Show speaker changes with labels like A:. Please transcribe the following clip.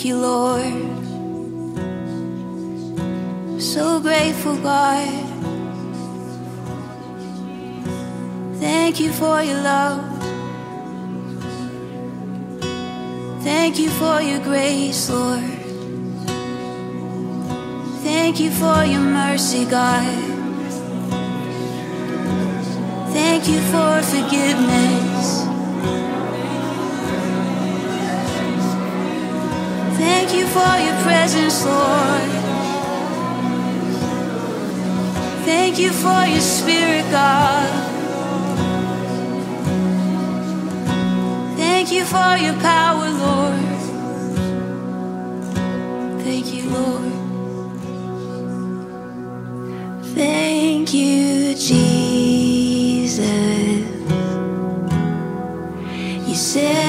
A: you, Lord. So grateful, God. Thank you for your love. Thank you for your grace, Lord. Thank you for your mercy, God. Thank you for forgiveness. Thank you for your presence, Lord. Thank you for your spirit, God. Thank you for your power, Lord. Thank you, Lord. Thank you, Jesus. You said